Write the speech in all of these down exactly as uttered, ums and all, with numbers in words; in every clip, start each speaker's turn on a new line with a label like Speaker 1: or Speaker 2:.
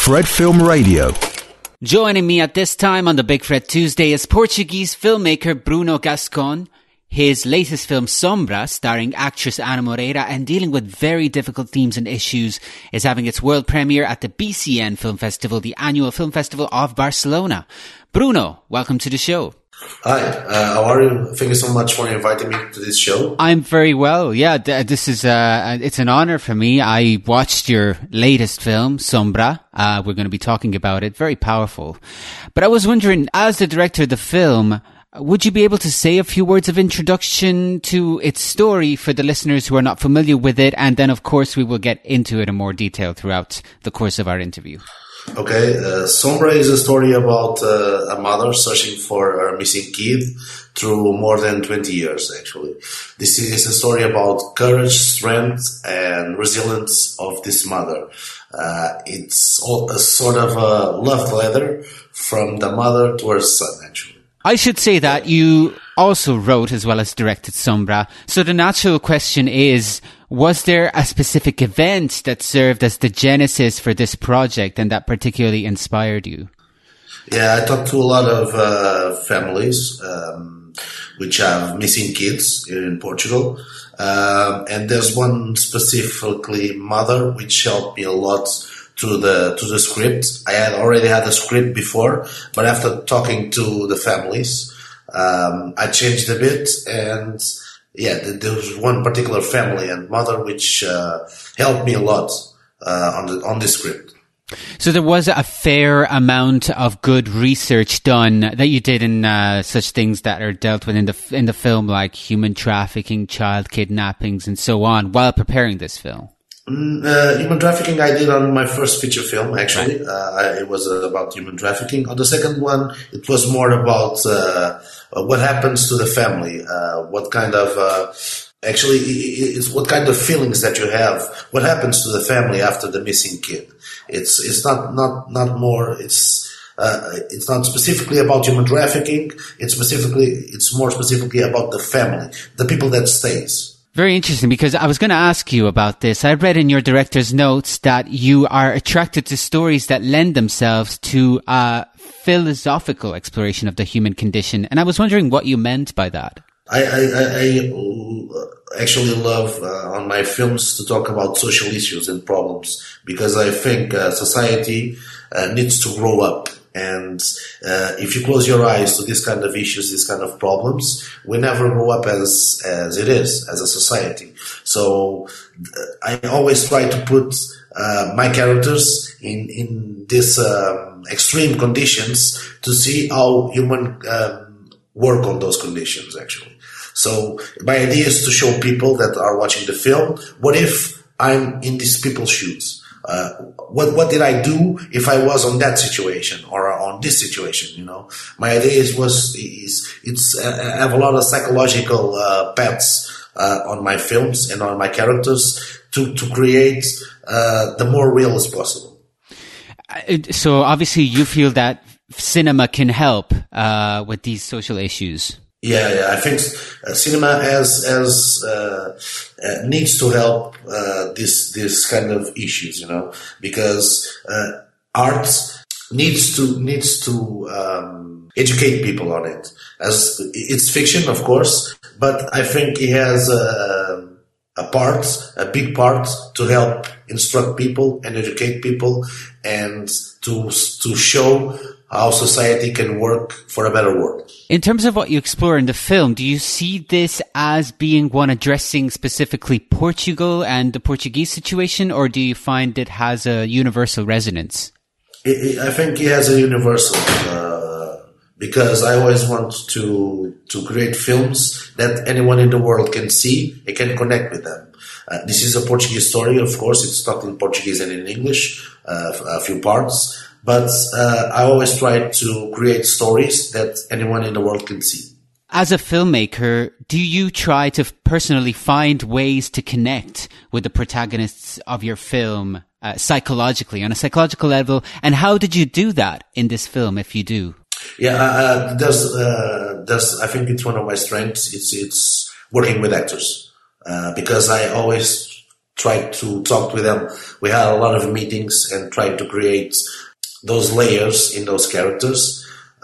Speaker 1: Fred Film Radio.
Speaker 2: Joining me at this time on the Big Fred Tuesday is Portuguese filmmaker Bruno Gascon. His latest film, Sombra, starring actress Ana Moreira and dealing with very difficult themes and issues, is having its world premiere at the B C N Film Festival, the annual film festival of Barcelona. Bruno, welcome to the show.
Speaker 3: Hi, uh, how are you? Thank you so much for inviting me to this show.
Speaker 2: I'm very well. Yeah, th- this is uh, it's an honor for me. I watched your latest film, Sombra. Uh, we're going to be talking about it. Very powerful. But I was wondering, as the director of the film, would you be able to say a few words of introduction to its story for the listeners who are not familiar with it? And then, of course, we will get into it in more detail throughout the course of our interview.
Speaker 3: Okay, uh, Sombra is a story about uh, a mother searching for her missing kid through more than twenty years, actually. This is a story about courage, strength, and resilience of this mother. Uh, it's all a sort of a love letter from the mother to her son, actually.
Speaker 2: I should say that you also wrote as well as directed Sombra. So the natural question is, was there a specific event that served as the genesis for this project and that particularly inspired you?
Speaker 3: Yeah, I talked to a lot of uh, families um, which have missing kids here in Portugal. Um, and there's one specifically mother which helped me a lot to the to the script. I had already had a script before, but after talking to the families, um, I changed a bit. And yeah, there was one particular family and mother which uh, helped me a lot uh, on the on the script.
Speaker 2: So there was a fair amount of good research done that you did in uh, such things that are dealt with in the in the film, like human trafficking, child kidnappings, and so on, while preparing this film.
Speaker 3: Uh, human trafficking I did on my first feature film, actually. Right. Uh, it was uh, about human trafficking. On the second one, it was more about uh, what happens to the family, uh, what kind of... Uh, actually, it's what kind of feelings that you have, what happens to the family after the missing kid. It's it's not, not, not more... It's uh, it's not specifically about human trafficking. It's specifically it's more specifically about the family, the people that stays.
Speaker 2: Very interesting, because I was going to ask you about this. I read in your director's notes that you are attracted to stories that lend themselves to a philosophical exploration of the human condition. And I was wondering what you meant by that.
Speaker 3: I, I, I actually love uh, on my films to talk about social issues and problems, because I think uh, society uh, needs to grow up. And uh, if you close your eyes to this kind of issues, this kind of problems, we never grow up as as it is, as a society. So uh, I always try to put uh, my characters in, in these um, extreme conditions to see how human um, work on those conditions, actually. So my idea is to show people that are watching the film, what if I'm in these people's shoes? Uh, what, what did I do if I was on that situation or on this situation? You know, my idea is, was, is, it's, uh, I have a lot of psychological, uh, paths, uh, on my films and on my characters to, to create, uh, the more real as possible.
Speaker 2: So obviously you feel that cinema can help, uh, with these social issues.
Speaker 3: Yeah, yeah. I think uh, cinema has has uh, uh, needs to help uh, this this kind of issues, you know, because uh, art needs to needs to um, educate people on it. As it's fiction, of course, but I think it has a, a part, a big part, to help instruct people and educate people, and to to show how society can work for a better world.
Speaker 2: In terms of what you explore in the film, do you see this as being one addressing specifically Portugal and the Portuguese situation, or do you find it has a universal resonance?
Speaker 3: It, I think it has a universal, uh, because I always want to to create films that anyone in the world can see and can connect with them. Uh, this is a Portuguese story, of course. It's talked in Portuguese and in English, uh, a few parts. But uh, I always try to create stories that anyone in the world can see.
Speaker 2: As a filmmaker, do you try to personally find ways to connect with the protagonists of your film uh, psychologically, on a psychological level? And how did you do that in this film, if you do?
Speaker 3: Yeah, uh, there's, uh, there's, I think it's one of my strengths. It's, it's working with actors, uh, because I always tried to talk with them. We had a lot of meetings and tried to create those layers in those characters.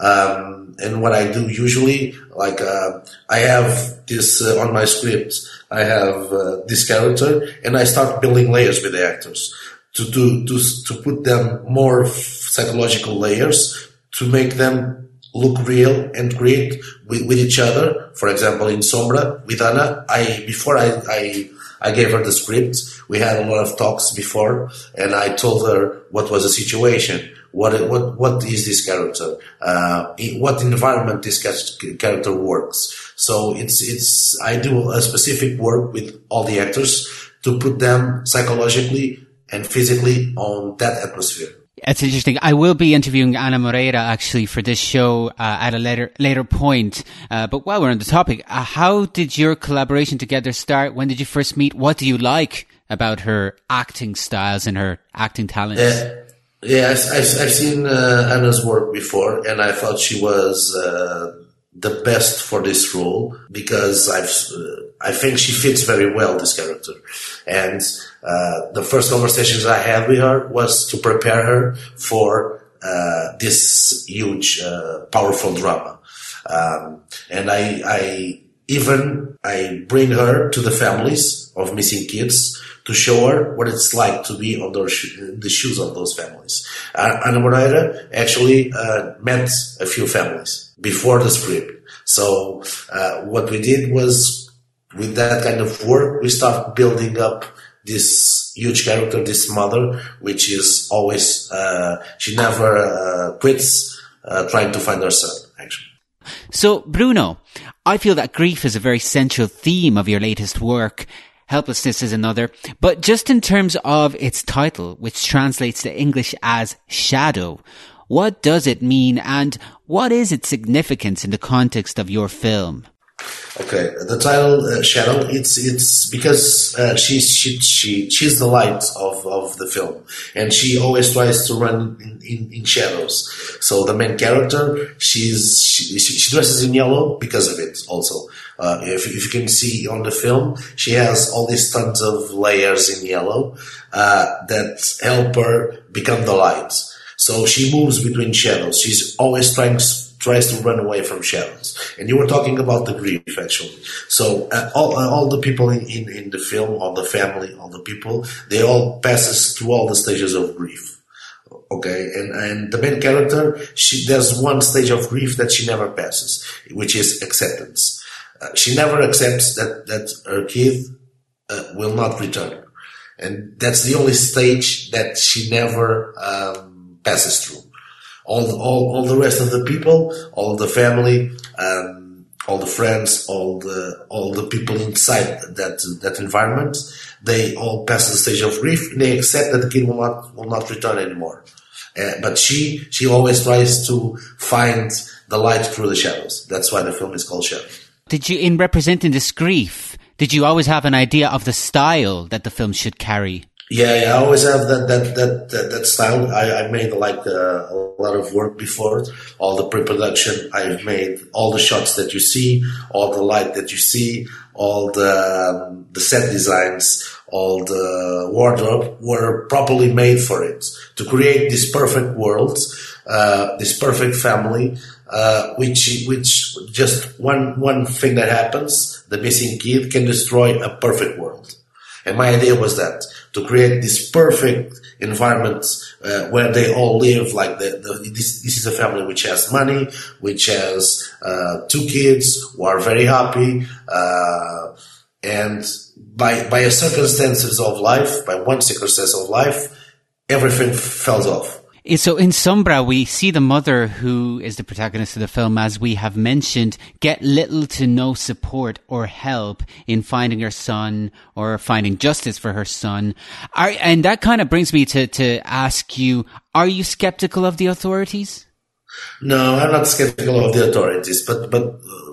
Speaker 3: Um, and what I do usually, like, uh, I have this uh, on my script, I have uh, this character, and I start building layers with the actors to do, to, to put them more psychological layers to make them look real and create with, with each other. For example, in Sombra, with Ana, I, before I, I, I gave her the script, we had a lot of talks before, and I told her what was the situation. What what what is this character? Uh, in what environment this character works? So it's it's I do a specific work with all the actors to put them psychologically and physically on that atmosphere.
Speaker 2: It's interesting. I will be interviewing Ana Moreira actually for this show uh, at a later later point. Uh, but while we're on the topic, uh, how did your collaboration together start? When did you first meet? What do you like about her acting styles and her acting talents?
Speaker 3: Uh, Yeah, I've, I've, I've seen uh, Anna's work before, and I thought she was uh, the best for this role because I've uh, I think she fits very well this character. And uh, the first conversations I had with her was to prepare her for uh, this huge, uh, powerful drama. Um, and I, I even I bring her to the families of missing kids to show her what it's like to be on those sho- the shoes of those families. Uh, Ana Moreira actually uh, met a few families before the script. So uh, what we did was, with that kind of work, we start building up this huge character, this mother, which is always, uh, she never uh, quits uh, trying to find her son, actually.
Speaker 2: So, Bruno, I feel that grief is a very central theme of your latest work. Helplessness is another. But just in terms of its title, which translates to English as shadow, what does it mean and what is its significance in the context of your film?
Speaker 3: Okay, the title uh, "Shadow." It's it's because uh, she's she she she's the light of, of the film, and she always tries to run in, in, in shadows. So the main character, she's she, she dresses in yellow because of it. Also, uh, if if you can see on the film, she has all these tons of layers in yellow uh, that help her become the light. So she moves between shadows. She's always trying to tries to run away from shadows. And you were talking about the grief, actually. So uh, all uh, all the people in, in, in the film, all the family, all the people, they all passes through all the stages of grief. Okay, and and the main character, she there's one stage of grief that she never passes, which is acceptance. Uh, she never accepts that that her kid uh, will not return, and that's the only stage that she never um, passes through. All, all, all the rest of the people, all the family, um, all the friends, all the, all the people inside that, that environment, they all pass the stage of grief and they accept that the kid will not, will not return anymore. Uh, but she, she always tries to find the light through the shadows. That's why the film is called Shadow.
Speaker 2: Did you, in representing this grief, did you always have an idea of the style that the film should carry?
Speaker 3: Yeah, yeah, I always have that that that that, that style. I, I made like uh, a lot of work before. All the pre-production, I've made all the shots that you see, all the light that you see, all the um, the set designs, all the wardrobe were properly made for it to create this perfect world, uh, this perfect family. Uh, which which just one one thing that happens, the missing kid can destroy a perfect world. And my idea was that, to create this perfect environment uh, where they all live, like the, the, this, this is a family which has money, which has uh, two kids who are very happy, uh, and by by a circumstances of life, by one circumstance of life, everything falls off.
Speaker 2: So in Sombra, we see the mother, who is the protagonist of the film, as we have mentioned, get little to no support or help in finding her son or finding justice for her son. Are, and that kind of brings me to, to ask you, are you skeptical of the authorities?
Speaker 3: No, I'm not skeptical of the authorities, but, but uh,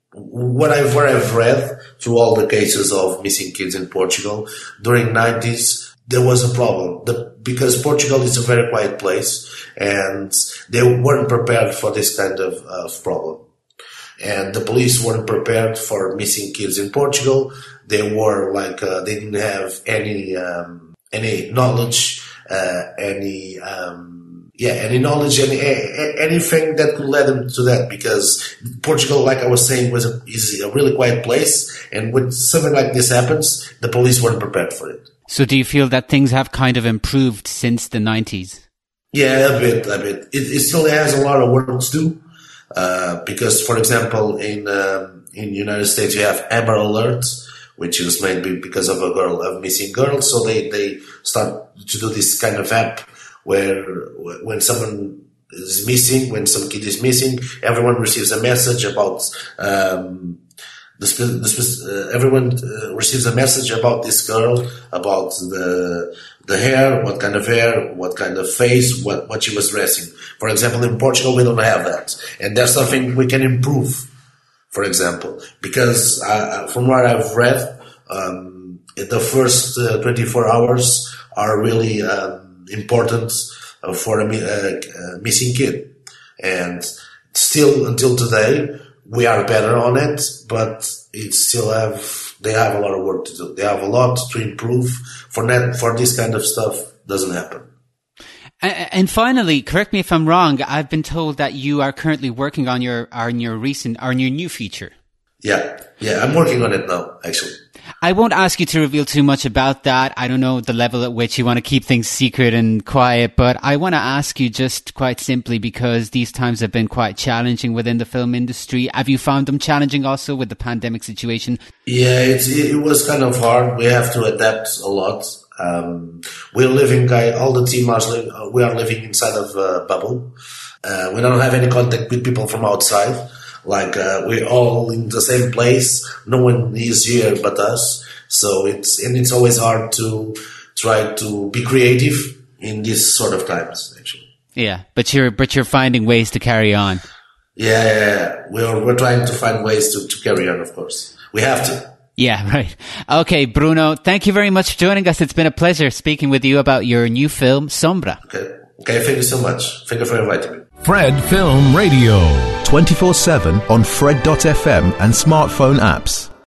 Speaker 3: what I've, what I've read through all the cases of missing kids in Portugal during nineties, there was a problem. The, because Portugal is a very quiet place and they weren't prepared for this kind of, of problem. and the police weren't prepared for missing kids in Portugal. They were like uh, they didn't have any um, any knowledge, uh, any um, yeah, any knowledge, any anything that could lead them to that. Because Portugal, like I was saying, was a, is a really quiet place, and when something like this happens, the police weren't prepared for it.
Speaker 2: So, do you feel that things have kind of improved since the nineties?
Speaker 3: Yeah, a bit, a bit. It, it still has a lot of work to do. Uh, because, for example, in um, in the United States, you have Amber Alert, which is made because of a girl, of missing girls. So they, they start to do this kind of app where when someone is missing, when some kid is missing, everyone receives a message about um, the, the uh, everyone uh, receives a message about this girl, about the the hair, what kind of hair, what kind of face, what, what she was dressing. For example, in Portugal, we don't have that. And that's something we can improve, for example. Because uh, from what I've read, um, the first uh, twenty-four hours are really um, important uh, for a, a, a missing kid. And still, until today, we are better on it, but it still have... They have a lot of work to do. They have a lot to improve for that, for this kind of stuff doesn't happen.
Speaker 2: And finally, correct me if I'm wrong, I've been told that you are currently working on your on your recent on your new feature.
Speaker 3: Yeah, yeah, I'm working on it now, actually.
Speaker 2: I won't ask you to reveal too much about that. I don't know the level at which you want to keep things secret and quiet, but I want to ask you just quite simply because these times have been quite challenging within the film industry. Have you found them challenging also with the pandemic situation?
Speaker 3: Yeah, it's, it was kind of hard. We have to adapt a lot. Um, we're living, guy, all the team are, we are living inside of a bubble. Uh, we don't have any contact with people from outside. Like, uh, we're all in the same place. No one is here but us. So it's, and it's always hard to try to be creative in these sort of times, actually.
Speaker 2: Yeah, but you're, but you're finding ways to carry on.
Speaker 3: Yeah, yeah, yeah. We're, we're trying to find ways to, to carry on, of course. We have to.
Speaker 2: Yeah, right. Okay, Bruno, thank you very much for joining us. It's been a pleasure speaking with you about your new film, Sombra.
Speaker 3: Okay. Okay, thank you so much. Thank you for inviting me.
Speaker 1: Fred Film Radio. twenty-four seven on Fred dot f m and smartphone apps.